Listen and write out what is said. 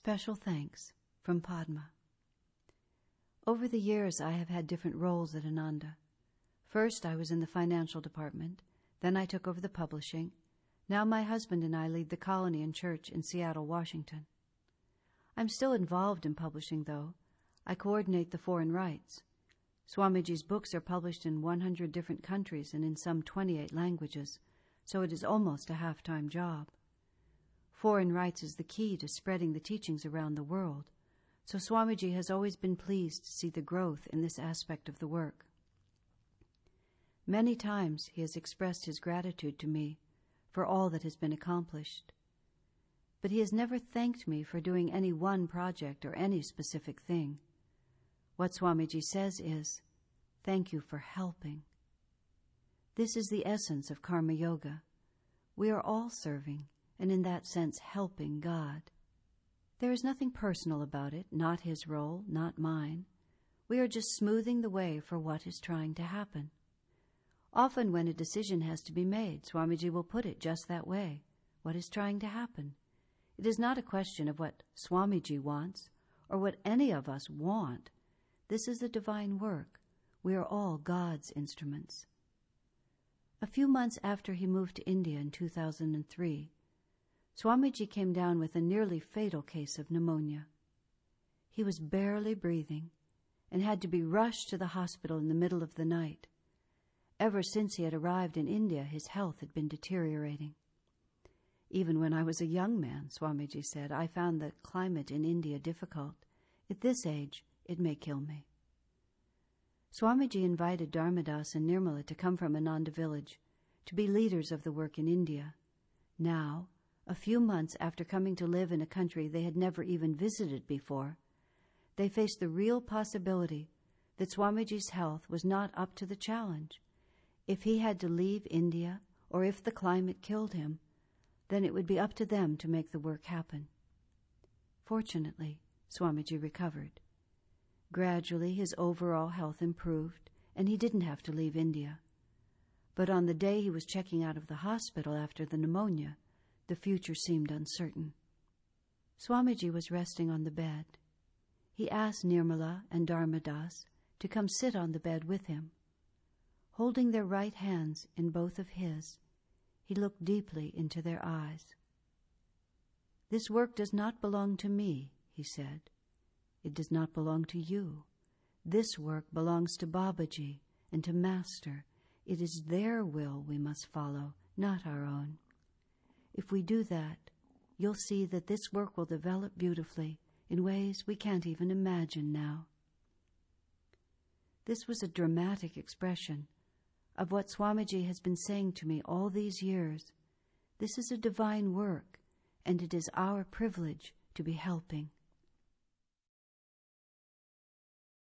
Special thanks from Padma. Over the years, I have had different roles at Ananda. First, I was in the financial department. Then I took over the publishing. Now my husband and I lead the colony and church in Seattle, Washington. I'm still involved in publishing, though. I coordinate the foreign rights. Swamiji's books are published in 100 different countries and in some 28 languages, so it is almost a half-time job. Foreign rights is the key to spreading the teachings around the world, so Swamiji has always been pleased to see the growth in this aspect of the work. Many times he has expressed his gratitude to me for all that has been accomplished, but he has never thanked me for doing any one project or any specific thing. What Swamiji says is, "Thank you for helping." This is the essence of Karma Yoga. We are all serving, and in that sense helping God. There is nothing personal about it, not his role, not mine. We are just smoothing the way for what is trying to happen. Often when a decision has to be made, Swamiji will put it just that way. What is trying to happen? It is not a question of what Swamiji wants, or what any of us want. This is a divine work. We are all God's instruments. A few months after he moved to India in 2003, Swamiji came down with a nearly fatal case of pneumonia. He was barely breathing and had to be rushed to the hospital in the middle of the night. Ever since he had arrived in India, his health had been deteriorating. Even when I was a young man, Swamiji said, I found the climate in India difficult. At this age, it may kill me. Swamiji invited Dharmadas and Nirmala to come from Ananda village to be leaders of the work in India. Now, a few months after coming to live in a country they had never even visited before, they faced the real possibility that Swamiji's health was not up to the challenge. If he had to leave India, or if the climate killed him, then it would be up to them to make the work happen. Fortunately, Swamiji recovered. Gradually, his overall health improved, and he didn't have to leave India. But on the day he was checking out of the hospital after the pneumonia, the future seemed uncertain. Swamiji was resting on the bed. He asked Nirmala and Dharmadas to come sit on the bed with him. Holding their right hands in both of his, he looked deeply into their eyes. "This work does not belong to me," he said. "It does not belong to you. This work belongs to Babaji and to Master. It is their will we must follow, not our own. If we do that, you'll see that this work will develop beautifully in ways we can't even imagine now." This was a dramatic expression of what Swamiji has been saying to me all these years. This is a divine work, and it is our privilege to be helping.